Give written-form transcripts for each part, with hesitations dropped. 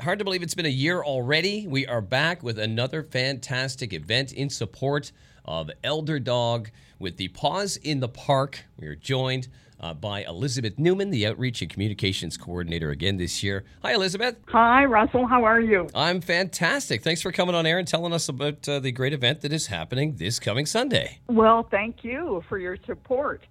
Hard to believe it's been a year already. We are back with another fantastic event in support of Elder Dog with the Paws in the Park. We are joined by Elizabeth Newman, the Outreach and Communications Coordinator again this year. Hi, Elizabeth. Hi, Russell. How are you? I'm fantastic. Thanks for coming on air and telling us about the great event that is happening this coming Sunday. Well, thank you for your support.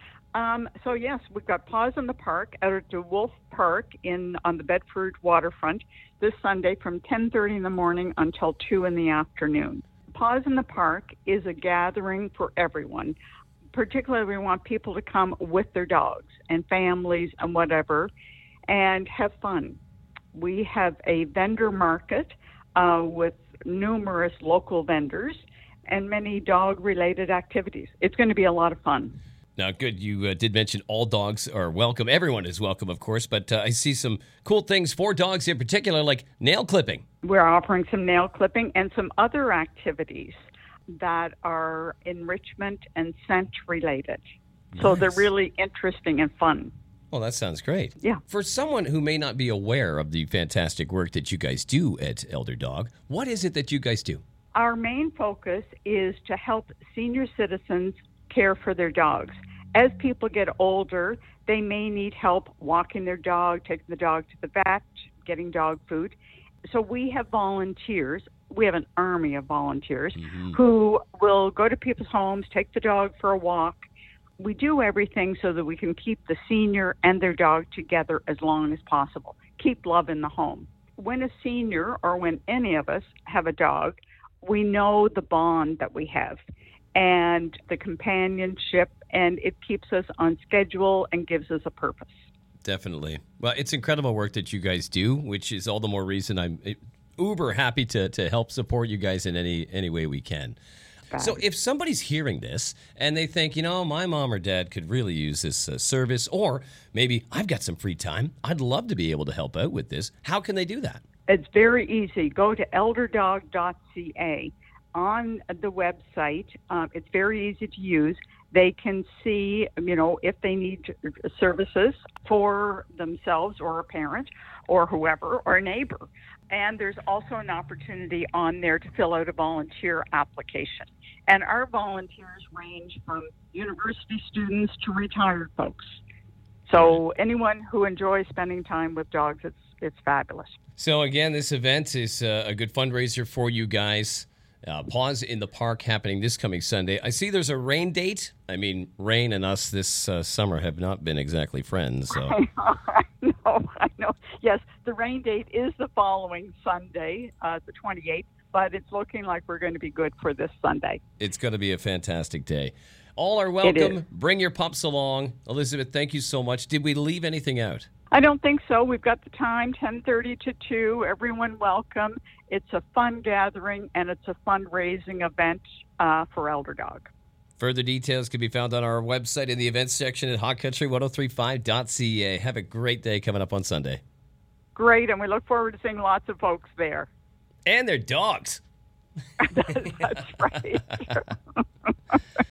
So yes, we've got Paws in the Park out at the Wolf Park on the Bedford waterfront this Sunday from 10:30 in the morning until 2 in the afternoon. Paws in the Park is a gathering for everyone. Particularly, we want people to come with their dogs and families and whatever and have fun. We have a vendor market with numerous local vendors and many dog-related activities. It's going to be a lot of fun. Now, good, you did mention all dogs are welcome. Everyone is welcome, of course, but I see some cool things for dogs in particular, like nail clipping. We're offering some nail clipping and some other activities that are enrichment and scent related. Nice. So they're really interesting and fun. Well, that sounds great. Yeah. For someone who may not be aware of the fantastic work that you guys do at Elder Dog, what is it that you guys do? Our main focus is to help senior citizens care for their dogs. As people get older, they may need help walking their dog, taking the dog to the vet, getting dog food. So we have volunteers. We have an army of volunteers who will go to people's homes, take the dog for a walk. We do everything so that we can keep the senior and their dog together as long as possible. Keep love in the home. When a senior or when any of us have a dog, we know the bond that we have and the companionship, and it keeps us on schedule and gives us a purpose. Definitely. Well, it's incredible work that you guys do, which is all the more reason I'm uber happy to help support you guys in any way we can. So if somebody's hearing this and they think, my mom or dad could really use this service, or maybe I've got some free time, I'd love to be able to help out with this, how can they do that? It's very easy. Go to elderdog.ca. On the website, it's very easy to use. They can see, if they need services for themselves or a parent or whoever or a neighbor. And there's also an opportunity on there to fill out a volunteer application. And our volunteers range from university students to retired folks. So anyone who enjoys spending time with dogs, it's fabulous. So again, this event is a good fundraiser for you guys. Paws in the Park happening this coming Sunday. I see there's a rain date. I mean, rain and us this summer have not been exactly friends. So. I know. Yes, the rain date is the following Sunday, the 28th, but it's looking like we're going to be good for this Sunday. It's going to be a fantastic day. All are welcome. Bring your pups along. Elizabeth, thank you so much. Did we leave anything out? I don't think so. We've got the time, 10:30 to 2. Everyone welcome. It's a fun gathering, and it's a fundraising event for Elder Dog. Further details can be found on our website in the events section at hotcountry1035.ca. Have a great day coming up on Sunday. Great, and we look forward to seeing lots of folks there. And their dogs. That's right.